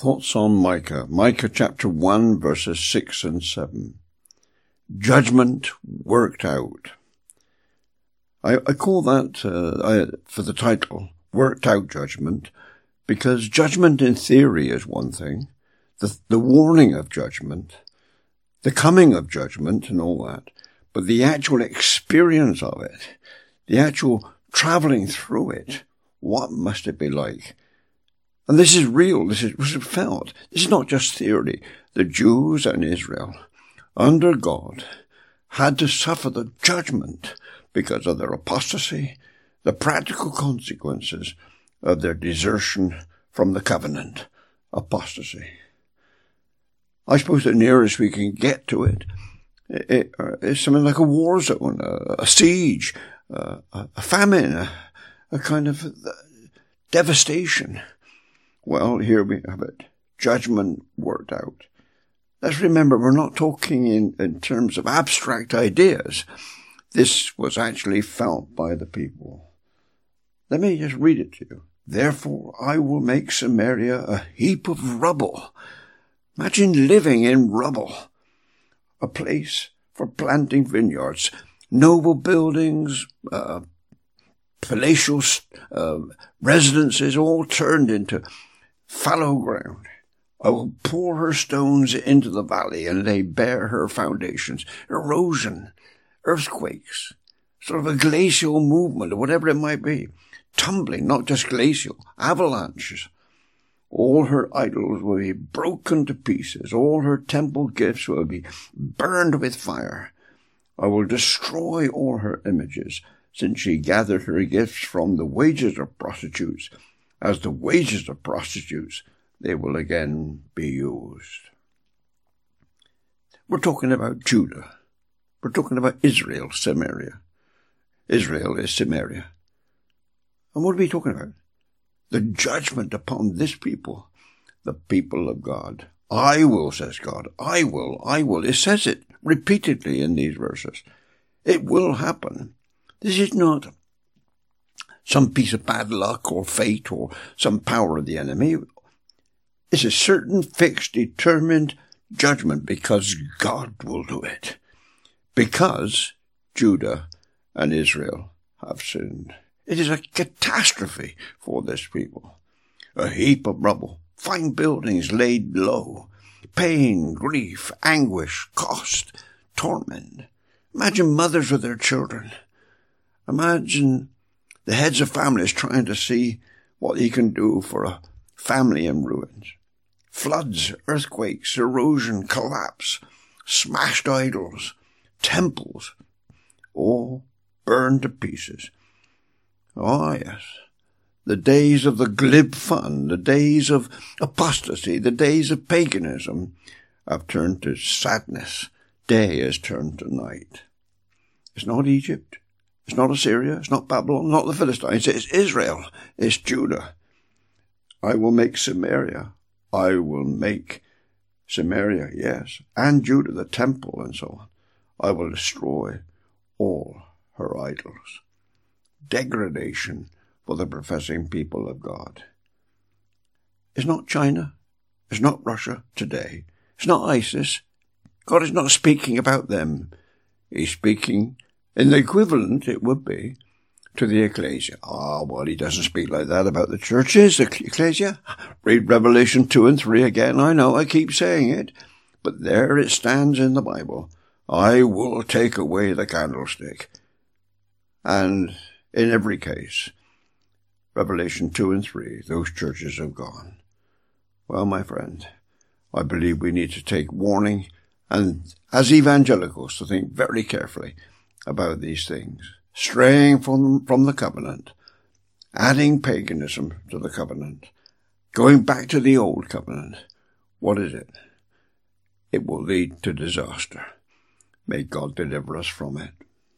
Thoughts on Micah. Micah chapter 1 verses 6 and 7. Judgment worked out. I call that, for the title, worked out judgment, because judgment in theory is one thing. The warning of judgment, the coming of judgment and all that, but the actual experience of it, the actual travelling through it, what must it be like? And this is real, this is felt. This is not just theory. The Jews and Israel, under God, had to suffer the judgment because of their apostasy, the practical consequences of their desertion from the covenant, apostasy. I suppose the nearest we can get to it is something like a war zone, a siege, a famine, a kind of devastation. Well, here we have it. Judgment worked out. Let's remember, we're not talking in terms of abstract ideas. This was actually felt by the people. Let me just read it to you. Therefore, I will make Samaria a heap of rubble. Imagine living in rubble. A place for planting vineyards, noble buildings, palatial residences, all turned into fallow ground. I will pour her stones into the valley and lay bare her foundations. Erosion, earthquakes, sort of a glacial movement or whatever it might be. Tumbling, not just glacial, avalanches. All her idols will be broken to pieces. All her temple gifts will be burned with fire. I will destroy all her images, since she gathered her gifts from the wages of prostitutes. As the wages of prostitutes, they will again be used. We're talking about Judah. We're talking about Israel, Samaria. Israel is Samaria. And what are we talking about? The judgment upon this people, the people of God. I will, says God. I will. It says it repeatedly in these verses. It will happen. This is not some piece of bad luck or fate or some power of the enemy. It's a certain, fixed, determined judgment because God will do it. Because Judah and Israel have sinned. It is a catastrophe for this people. A heap of rubble, fine buildings laid low, pain, grief, anguish, cost, torment. Imagine mothers with their children. Imagine the heads of families trying to see what he can do for a family in ruins. Floods, earthquakes, erosion, collapse, smashed idols, temples, all burned to pieces. Oh, yes. The days of the glib fun, the days of apostasy, the days of paganism have turned to sadness. Day has turned to night. It's not Egypt. It's not Assyria. It's not Babylon. Not the Philistines. It's Israel. It's Judah. I will make Samaria. I will make Samaria, yes, and Judah, the temple and so on. I will destroy all her idols. Degradation for the professing people of God. It's not China. It's not Russia today. It's not ISIS. God is not speaking about them. He's speaking in the equivalent, it would be, to the ecclesia. Well, he doesn't speak like that about the churches, the ecclesia. Read Revelation 2 and 3 again. I know, I keep saying it. But there it stands in the Bible. I will take away the candlestick. And in every case, Revelation 2 and 3, those churches have gone. Well, my friend, I believe we need to take warning and, as evangelicals, to think very carefully about these things. Straying from the covenant, adding paganism to the covenant, going back to the old covenant. What is it? It will lead to disaster. May God deliver us from it.